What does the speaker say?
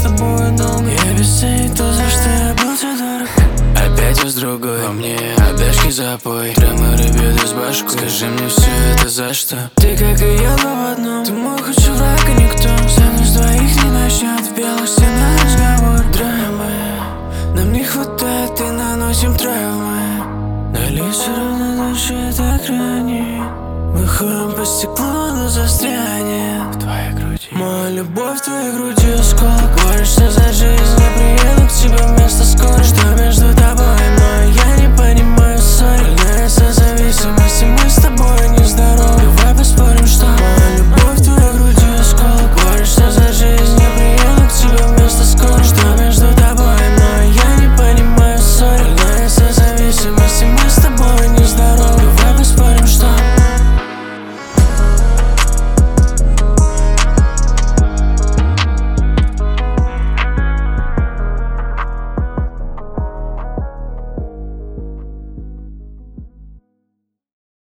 тобой долго. Я объяснить то, за что я был тебе дорог. Опять с другой, во мне обяжки запой. Драмы рыбьют из башку. Скажи мне, все это за что? Ты как и я, два в одном. Ты мой худший враг, и никто со мной с двоих не начнет. В белых стенах разговор. Драмы нам не хватает, и наносим травмы. На лица равнодушие так ранит. Выходим по стеклу, но застрянет в твоей груди. Моя любовь в твоей груди осколок. Борешься за жизнь.